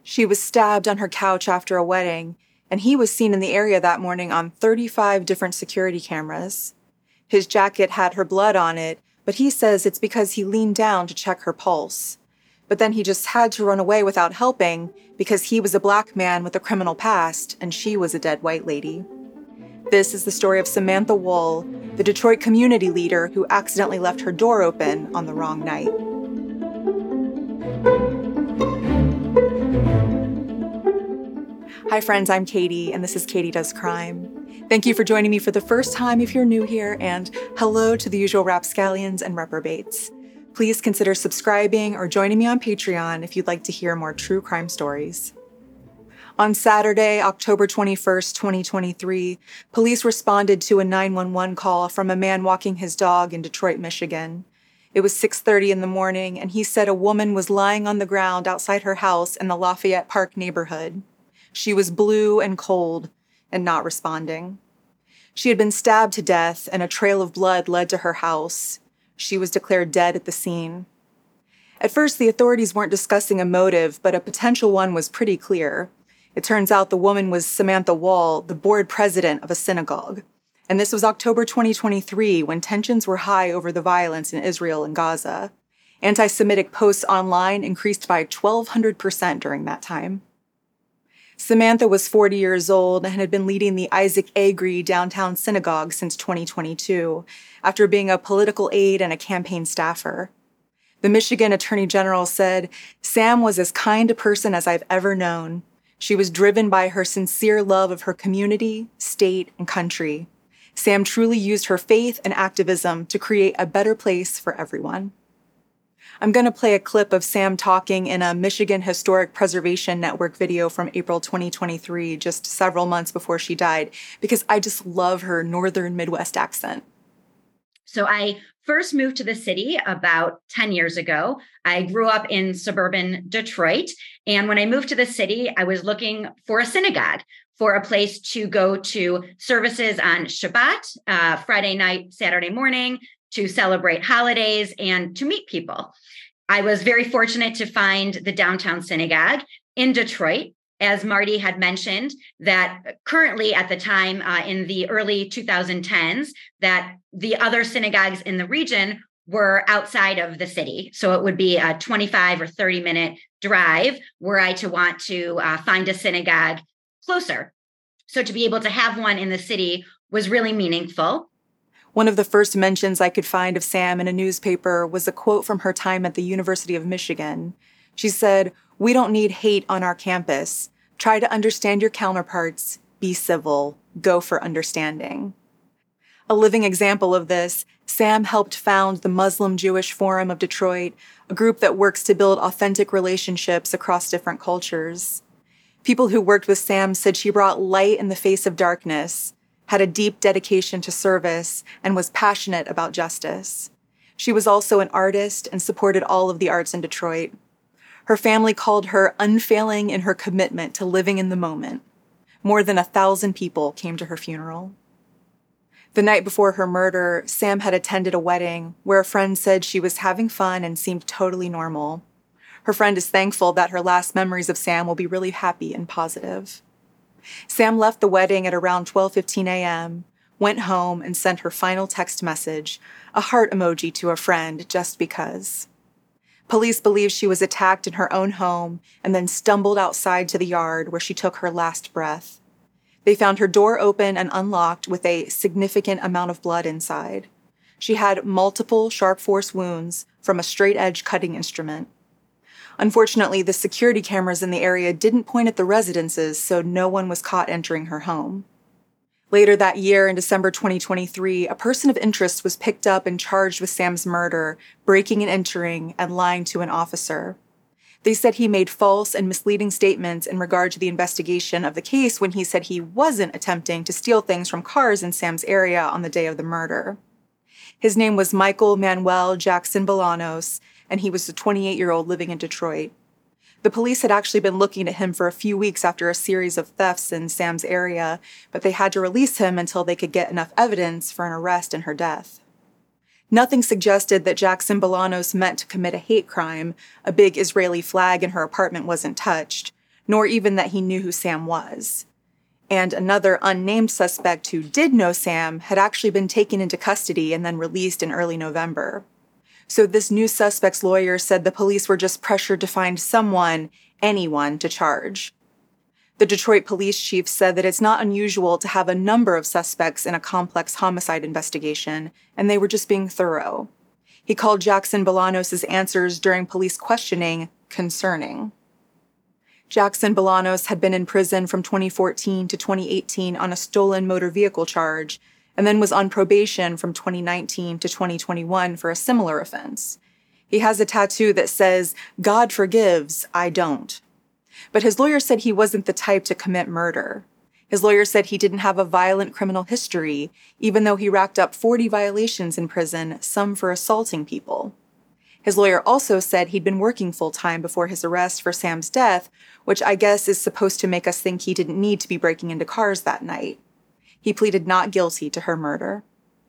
She was stabbed on her couch after a wedding, and he was seen in the area that morning on 35 different security cameras. His jacket had her blood on it, but he says it's because he leaned down to check her pulse. But then he just had to run away without helping because he was a black man with a criminal past and she was a dead white lady. This is the story of Samantha Woll, the Detroit community leader who accidentally left her door open on the wrong night. Hi friends, I'm Katie, and this is Katie Does Crime. Thank you for joining me for the first time if you're new here, and hello to the usual rapscallions and reprobates. Please consider subscribing or joining me on Patreon if you'd like to hear more true crime stories. On Saturday, October 21st, 2023, police responded to a 911 call from a man walking his dog in Detroit, Michigan. It was 6:30 in the morning, and he said a woman was lying on the ground outside her house in the Lafayette Park neighborhood. She was blue and cold and not responding. She had been stabbed to death, and a trail of blood led to her house. She was declared dead at the scene. At first, the authorities weren't discussing a motive, but a potential one was pretty clear. It turns out the woman was Samantha Woll, the board president of a synagogue. And this was October 2023, when tensions were high over the violence in Israel and Gaza. Anti-Semitic posts online increased by 1,200% during that time. Samantha was 40 years old and had been leading the Isaac Agri downtown synagogue since 2022, after being a political aide and a campaign staffer. The Michigan Attorney General said, "Sam was as kind a person as I've ever known. She was driven by her sincere love of her community, state, and country. Sam truly used her faith and activism to create a better place for everyone." I'm going to play a clip of Sam talking in a Michigan Historic Preservation Network video from April 2023, just several months before she died, because I just love her Northern Midwest accent. So I first moved to the city about 10 years ago. I grew up in suburban Detroit. And when I moved to the city, I was looking for a synagogue, for a place to go to services on Shabbat, Friday night, Saturday morning, to celebrate holidays and to meet people. I was very fortunate to find the downtown synagogue in Detroit. As Marty had mentioned, that currently at the time in the early 2010s, that the other synagogues in the region were outside of the city. So it would be a 25 or 30-minute drive were I to want to find a synagogue closer. So to be able to have one in the city was really meaningful. One of the first mentions I could find of Sam in a newspaper was a quote from her time at the University of Michigan. She said, "We don't need hate on our campus. Try to understand your counterparts. Be civil. Go for understanding." A living example of this, Sam helped found the Muslim Jewish Forum of Detroit, a group that works to build authentic relationships across different cultures. People who worked with Sam said she brought light in the face of darkness, had a deep dedication to service, and was passionate about justice. She was also an artist and supported all of the arts in Detroit. Her family called her unfailing in her commitment to living in the moment. More than 1,000 people came to her funeral. The night before her murder, Sam had attended a wedding where a friend said she was having fun and seemed totally normal. Her friend is thankful that her last memories of Sam will be really happy and positive. Sam left the wedding at around 12:15 a.m., went home, and sent her final text message, a heart emoji to a friend, just because. Police believe she was attacked in her own home and then stumbled outside to the yard where she took her last breath. They found her door open and unlocked with a significant amount of blood inside. She had multiple sharp force wounds from a straight-edge cutting instrument. Unfortunately, the security cameras in the area didn't point at the residences, so no one was caught entering her home. Later that year, in December 2023, a person of interest was picked up and charged with Sam's murder, breaking and entering, and lying to an officer. They said he made false and misleading statements in regard to the investigation of the case when he said he wasn't attempting to steal things from cars in Sam's area on the day of the murder. His name was Michael Manuel Jackson Bolanos, and he was a 28-year-old living in Detroit. The police had actually been looking at him for a few weeks after a series of thefts in Sam's area, but they had to release him until they could get enough evidence for an arrest and her death. Nothing suggested that Jackson Bolanos meant to commit a hate crime. A big Israeli flag in her apartment wasn't touched. nor even that he knew who Sam was. And another unnamed suspect who did know Sam had actually been taken into custody and then released in early November. So this new suspect's lawyer said the police were just pressured to find someone, anyone, to charge. The Detroit police chief said that it's not unusual to have a number of suspects in a complex homicide investigation, and they were just being thorough. He called Jackson Bolanos' answers during police questioning concerning. Jackson Bolanos had been in prison from 2014 to 2018 on a stolen motor vehicle charge, and then was on probation from 2019 to 2021 for a similar offense. He has a tattoo that says, "God forgives, I don't." But his lawyer said he wasn't the type to commit murder. His lawyer said he didn't have a violent criminal history, even though he racked up 40 violations in prison, some for assaulting people. His lawyer also said he'd been working full-time before his arrest for Sam's death, which I guess is supposed to make us think he didn't need to be breaking into cars that night. He pleaded not guilty to her murder.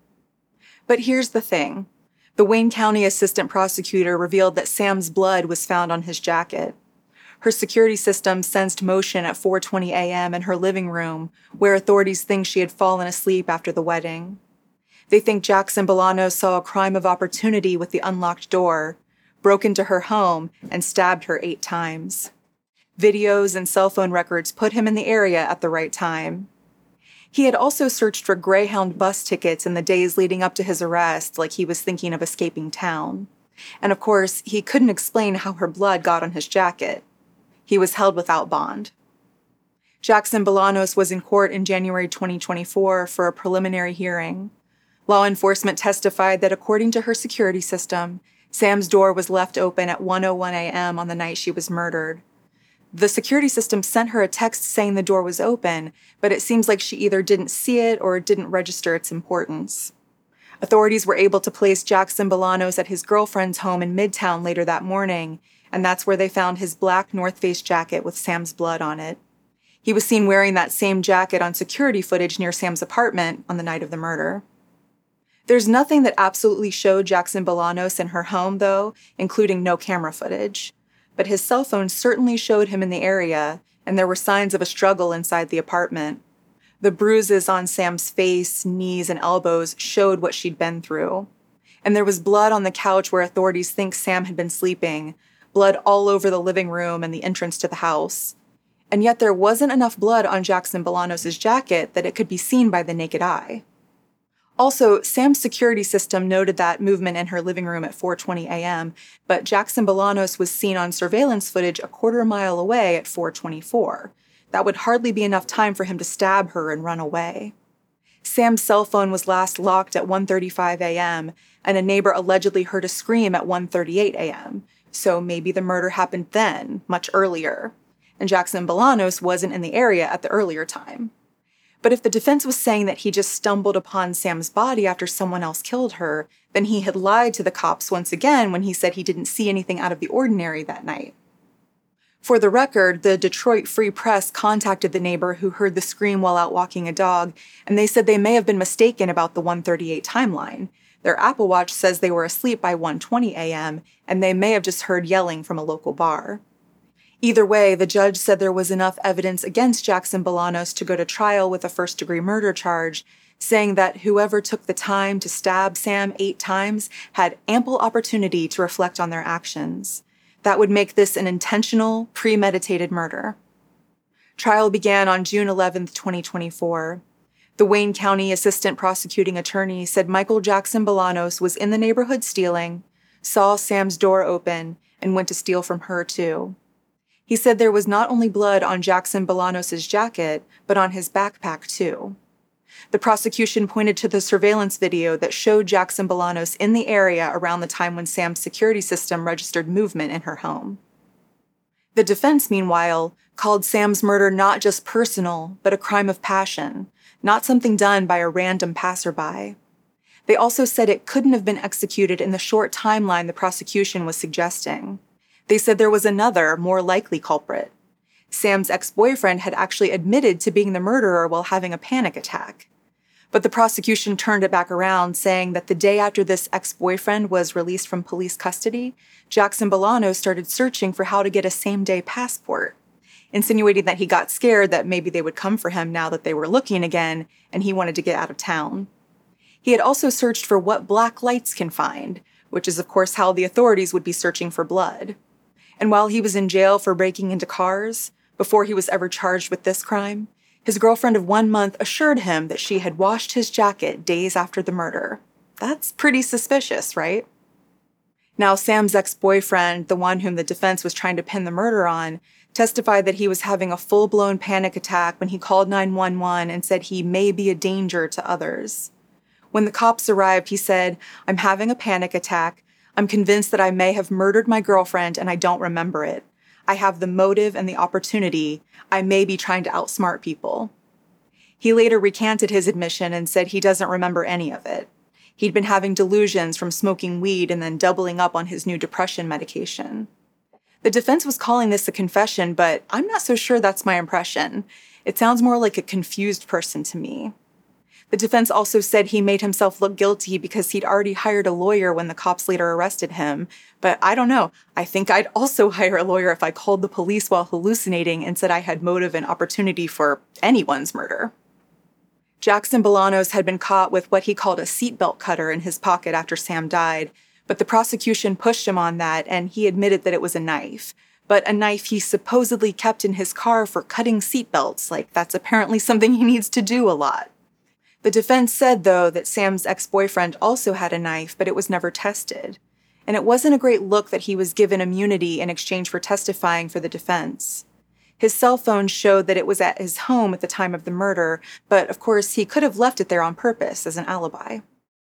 But here's the thing. The Wayne County assistant prosecutor revealed that Sam's blood was found on his jacket. Her security system sensed motion at 4:20 a.m. in her living room, where authorities think she had fallen asleep after the wedding. They think Jackson Bolanos saw a crime of opportunity with the unlocked door, broke into her home, and stabbed her 8 times. Videos and cell phone records put him in the area at the right time. He had also searched for Greyhound bus tickets in the days leading up to his arrest, like he was thinking of escaping town. And of course, he couldn't explain how her blood got on his jacket. He was held without bond. Jackson Bolanos was in court in January 2024 for a preliminary hearing. Law enforcement testified that according to her security system, Sam's door was left open at 1:01 a.m. on the night she was murdered. The security system sent her a text saying the door was open, but it seems like she either didn't see it or didn't register its importance. Authorities were able to place Jackson Bolanos at his girlfriend's home in Midtown later that morning, and that's where they found his black North Face jacket with Sam's blood on it. He was seen wearing that same jacket on security footage near Sam's apartment on the night of the murder. There's nothing that absolutely showed Jackson Bolanos in her home, though, including no camera footage. But his cell phone certainly showed him in the area, and there were signs of a struggle inside the apartment. The bruises on Sam's face, knees, and elbows showed what she'd been through. And there was blood on the couch where authorities think Sam had been sleeping, blood all over the living room and the entrance to the house. And yet there wasn't enough blood on Jackson Bolanos' jacket that it could be seen by the naked eye. Also, Sam's security system noted that movement in her living room at 4:20 a.m., but Jackson Bolanos was seen on surveillance footage a quarter mile away at 4:24. That would hardly be enough time for him to stab her and run away. Sam's cell phone was last locked at 1:35 a.m., and a neighbor allegedly heard a scream at 1:38 a.m., so maybe the murder happened then, much earlier, and Jackson Bolanos wasn't in the area at the earlier time. But if the defense was saying that he just stumbled upon Sam's body after someone else killed her, then he had lied to the cops once again when he said he didn't see anything out of the ordinary that night. For the record, the Detroit Free Press contacted the neighbor who heard the scream while out walking a dog, and they said they may have been mistaken about the 1:38 timeline. Their Apple Watch says they were asleep by 1:20 a.m., and they may have just heard yelling from a local bar. Either way, the judge said there was enough evidence against Jackson Bolanos to go to trial with a first-degree murder charge, saying that whoever took the time to stab Sam 8 times had ample opportunity to reflect on their actions. That would make this an intentional, premeditated murder. Trial began on June 11, 2024. The Wayne County Assistant Prosecuting Attorney said Michael Jackson Bolanos was in the neighborhood stealing, saw Sam's door open, and went to steal from her too. He said there was not only blood on Jackson Bolanos' jacket, but on his backpack too. The prosecution pointed to the surveillance video that showed Jackson Bolanos in the area around the time when Sam's security system registered movement in her home. The defense, meanwhile, called Sam's murder not just personal, but a crime of passion, not something done by a random passerby. They also said it couldn't have been executed in the short timeline the prosecution was suggesting. They said there was another, more likely culprit. Sam's ex-boyfriend had actually admitted to being the murderer while having a panic attack. But the prosecution turned it back around, saying that the day after this ex-boyfriend was released from police custody, Jackson Bolanos started searching for how to get a same-day passport. insinuating that he got scared that maybe they would come for him now that they were looking again, and he wanted to get out of town. He had also searched for what black lights can find, which is of course how the authorities would be searching for blood. And while he was in jail for breaking into cars, before he was ever charged with this crime, his girlfriend of 1 month assured him that she had washed his jacket days after the murder. That's pretty suspicious, right? Now, Sam's ex-boyfriend, the one whom the defense was trying to pin the murder on, testified that he was having a full-blown panic attack when he called 911 and said he may be a danger to others. When the cops arrived, he said, "I'm having a panic attack. I'm convinced that I may have murdered my girlfriend and I don't remember it. I have the motive and the opportunity. I may be trying to outsmart people." He later recanted his admission and said he doesn't remember any of it. He'd been having delusions from smoking weed and then doubling up on his new depression medication. The defense was calling this a confession, but I'm not so sure that's my impression. It sounds more like a confused person to me. The defense also said he made himself look guilty because he'd already hired a lawyer when the cops later arrested him. But I don't know. I think I'd also hire a lawyer if I called the police while hallucinating and said I had motive and opportunity for anyone's murder. Jackson Bolanos had been caught with what he called a seatbelt cutter in his pocket after Sam died, but the prosecution pushed him on that and he admitted that it was a knife. But a knife he supposedly kept in his car for cutting seatbelts, like that's apparently something he needs to do a lot. The defense said, though, that Sam's ex-boyfriend also had a knife, but it was never tested. And it wasn't a great look that he was given immunity in exchange for testifying for the defense. His cell phone showed that it was at his home at the time of the murder, but of course he could have left it there on purpose as an alibi.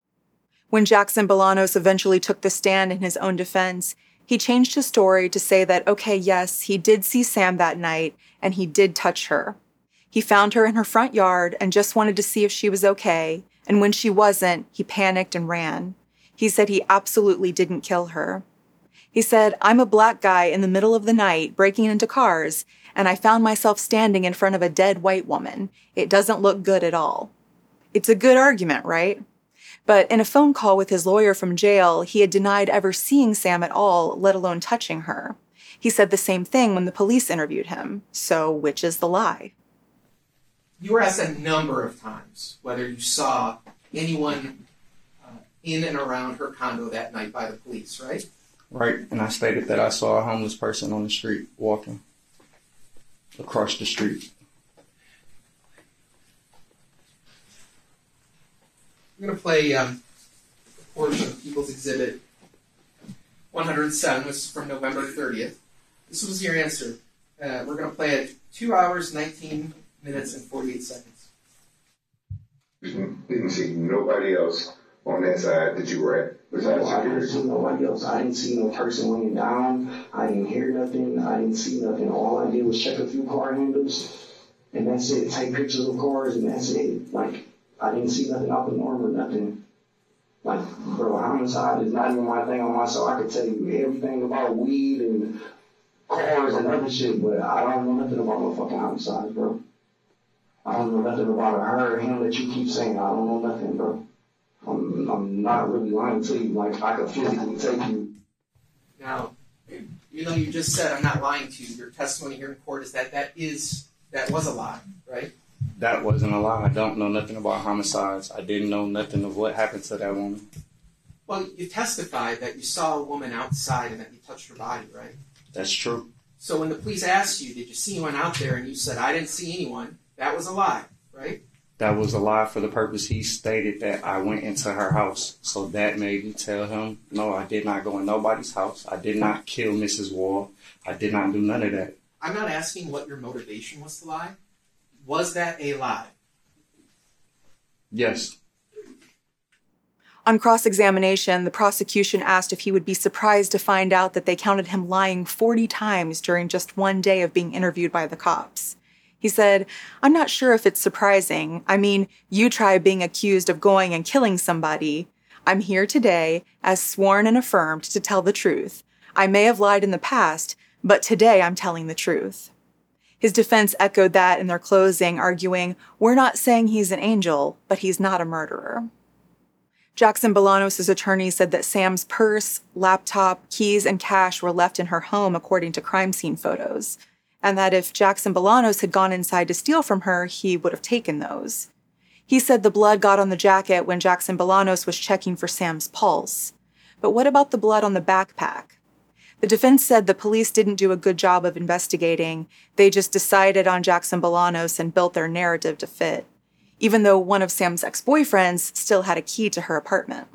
When Jackson Bolanos eventually took the stand in his own defense, he changed his story to say that, okay, yes, he did see Sam that night, and he did touch her. He found her in her front yard and just wanted to see if she was okay, and when she wasn't, he panicked and ran. He said he absolutely didn't kill her. He said, "I'm a black guy in the middle of the night breaking into cars, and I found myself standing in front of a dead white woman. It doesn't look good at all." It's a good argument, right? But in a phone call with his lawyer from jail, he had denied ever seeing Sam at all, let alone touching her. He said the same thing when the police interviewed him. So which is the lie? You were asked a number of times whether you saw anyone in and around her condo that night by the police, right? Right, and I stated that I saw a homeless person on the street walking across the street. We're going to play a portion of People's Exhibit 107, which is from November 30th. This was your answer. We're going to play it 2 hours, 19 minutes, and 48 seconds. Didn't see nobody else on that side that you were at besides I didn't see nobody else. I didn't see no person laying down. I didn't hear nothing. I didn't see nothing. All I did was check a few car handles, and that's it. Take pictures of cars, and that's it. Like, I didn't see nothing out the norm or nothing. Like, bro, homicide is not even my thing on myself. I could tell you everything about weed and cars and other shit, but I don't know nothing about motherfucking homicides, bro. I don't know nothing about her or him that you keep saying. I don't know nothing, bro. I'm not really lying to you. Like, I could physically take you. Now, even though you just said I'm not lying to you, your testimony here in court is that was a lie, right? That wasn't a lie. I don't know nothing about homicides. I didn't know nothing of what happened to that woman. Well, you testified that you saw a woman outside and that you touched her body, right? That's true. So when the police asked you, did you see anyone out there, and you said, I didn't see anyone, that was a lie, right? That was a lie for the purpose he stated that I went into her house. So that made me tell him, no, I did not go in nobody's house. I did not kill Mrs. Wall. I did not do none of that. I'm not asking what your motivation was to lie. Was that a lie? Yes. On cross-examination, the prosecution asked if he would be surprised to find out that they counted him lying 40 times during just one day of being interviewed by the cops. He said, "I'm not sure if it's surprising. I mean, you try being accused of going and killing somebody. I'm here today, as sworn and affirmed, to tell the truth. I may have lied in the past, but today I'm telling the truth." His defense echoed that in their closing, arguing, "We're not saying he's an angel, but he's not a murderer." Jackson Bolanos' attorney said that Sam's purse, laptop, keys, and cash were left in her home according to crime scene photos. and that if Jackson Bolanos had gone inside to steal from her, he would have taken those. He said the blood got on the jacket when Jackson Bolanos was checking for Sam's pulse. But what about the blood on the backpack? The defense said the police didn't do a good job of investigating. They just decided on Jackson Bolanos and built their narrative to fit, even though one of Sam's ex-boyfriends still had a key to her apartment.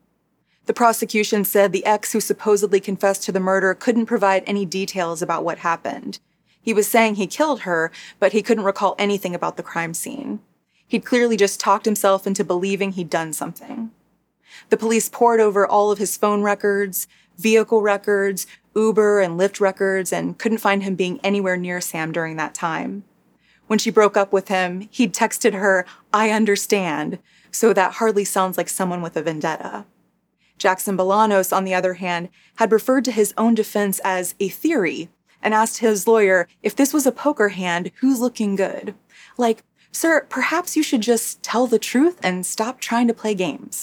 The prosecution said the ex who supposedly confessed to the murder couldn't provide any details about what happened. He was saying he killed her, but he couldn't recall anything about the crime scene. He'd clearly just talked himself into believing he'd done something. The police pored over all of his phone records, vehicle records, Uber and Lyft records, and couldn't find him being anywhere near Sam during that time. When she broke up with him, he'd texted her, "I understand," so that hardly sounds like someone with a vendetta. Jackson Bolanos, on the other hand, had referred to his own defense as a theory and asked his lawyer if this was a poker hand, who's looking good? Like, "Sir, perhaps you should just tell the truth and stop trying to play games."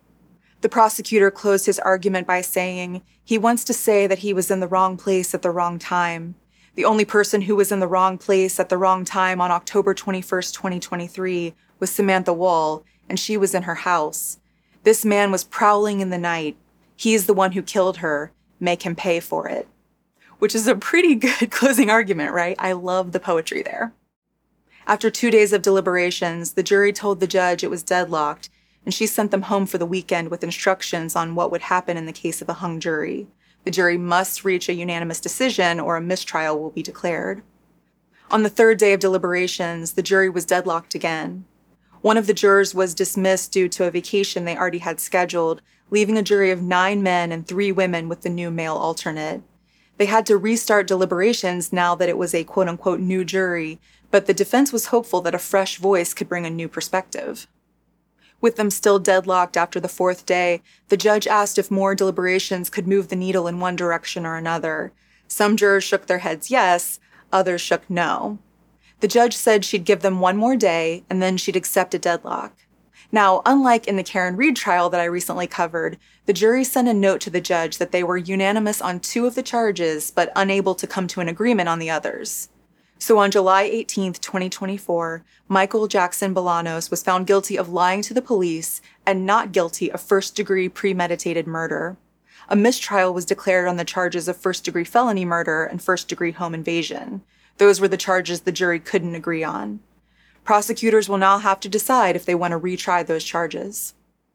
The prosecutor closed his argument by saying he wants to say that he was in the wrong place at the wrong time. The only person who was in the wrong place at the wrong time on October 21st, 2023 was Samantha Wall, and she was in her house. This man was prowling in the night. He's the one who killed her. Make him pay for it. Which is a pretty good closing argument, right? I love the poetry there. After 2 days of deliberations, the jury told the judge it was deadlocked, and she sent them home for the weekend with instructions on what would happen in the case of a hung jury. The jury must reach a unanimous decision or a mistrial will be declared. On the third day of deliberations, the jury was deadlocked again. One of the jurors was dismissed due to a vacation they already had scheduled, leaving a jury of 9 men and 3 women with the new male alternate. They had to restart deliberations now that it was a quote-unquote new jury, but the defense was hopeful that a fresh voice could bring a new perspective. With them still deadlocked after the 4th day, the judge asked if more deliberations could move the needle in one direction or another. Some jurors shook their heads yes, others shook no. The judge said she'd give them 1 more day, and then she'd accept a deadlock. Now, unlike in the Karen Reed trial that I recently covered, the jury sent a note to the judge that they were unanimous on 2 of the charges, but unable to come to an agreement on the others. So on July 18th, 2024, Michael Jackson Bolanos was found guilty of lying to the police and not guilty of first-degree premeditated murder. A mistrial was declared on the charges of first-degree felony murder and first-degree home invasion. Those were the charges the jury couldn't agree on. Prosecutors will now have to decide if they want to retry those charges.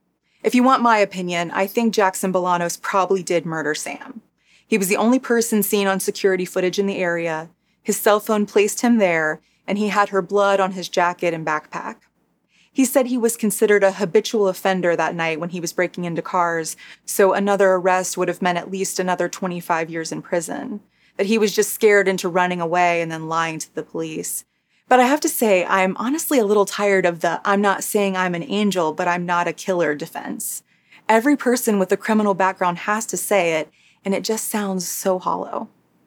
If you want my opinion, I think Jackson Bolanos probably did murder Sam. He was the only person seen on security footage in the area. His cell phone placed him there, and he had her blood on his jacket and backpack. He said he was considered a habitual offender that night when he was breaking into cars, so another arrest would have meant at least another 25 years in prison. That he was just scared into running away and then lying to the police. But I have to say, I'm honestly a little tired of the "I'm not saying I'm an angel, but I'm not a killer" defense. Every person with a criminal background has to say it, and it just sounds so hollow.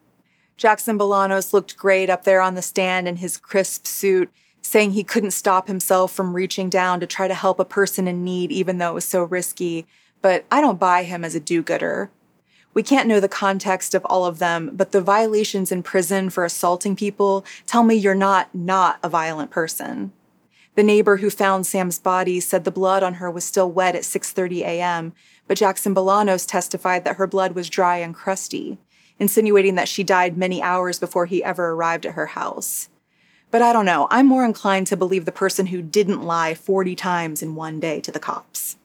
Jackson Bolanos looked great up there on the stand in his crisp suit, saying he couldn't stop himself from reaching down to try to help a person in need even though it was so risky, but I don't buy him as a do-gooder. We can't know the context of all of them, but the violations in prison for assaulting people tell me you're not a violent person. The neighbor who found Sam's body said the blood on her was still wet at 6:30 a.m., but Jackson Bolanos testified that her blood was dry and crusty, insinuating that she died many hours before he ever arrived at her house. But I don't know, I'm more inclined to believe the person who didn't lie 40 times in one day to the cops.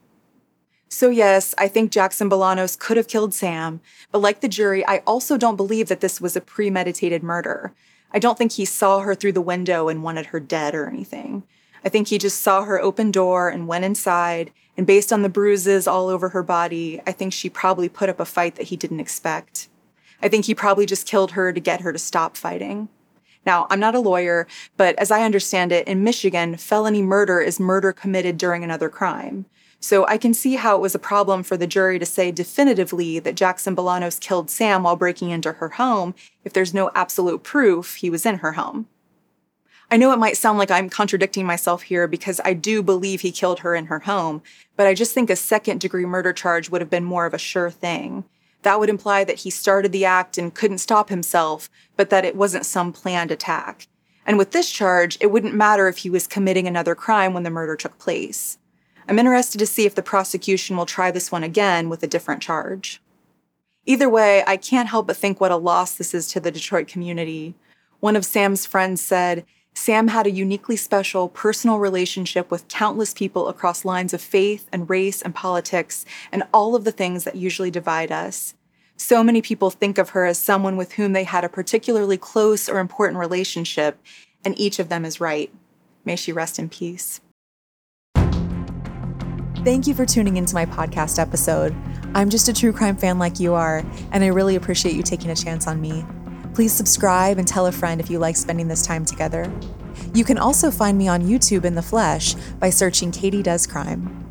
So yes, I think Jackson Bolanos could have killed Sam, but like the jury, I also don't believe that this was a premeditated murder. I don't think he saw her through the window and wanted her dead or anything. I think he just saw her open door and went inside, and based on the bruises all over her body, I think she probably put up a fight that he didn't expect. I think he probably just killed her to get her to stop fighting. Now, I'm not a lawyer, but as I understand it, in Michigan, felony murder is murder committed during another crime. So I can see how it was a problem for the jury to say definitively that Jackson Bolanos killed Sam while breaking into her home if there's no absolute proof he was in her home. I know it might sound like I'm contradicting myself here because I do believe he killed her in her home, but I just think a second-degree murder charge would have been more of a sure thing. That would imply that he started the act and couldn't stop himself, but that it wasn't some planned attack. And with this charge, it wouldn't matter if he was committing another crime when the murder took place. I'm interested to see if the prosecution will try this one again with a different charge. Either way, I can't help but think what a loss this is to the Detroit community. One of Sam's friends said, Sam had a uniquely special personal relationship with countless people across lines of faith and race and politics and all of the things that usually divide us. So many people think of her as someone with whom they had a particularly close or important relationship, and each of them is right. May she rest in peace. Thank you for tuning into my podcast episode. I'm just a true crime fan like you are, and I really appreciate you taking a chance on me. Please subscribe and tell a friend if you like spending this time together. You can also find me on YouTube in the flesh by searching Katie Does Crime.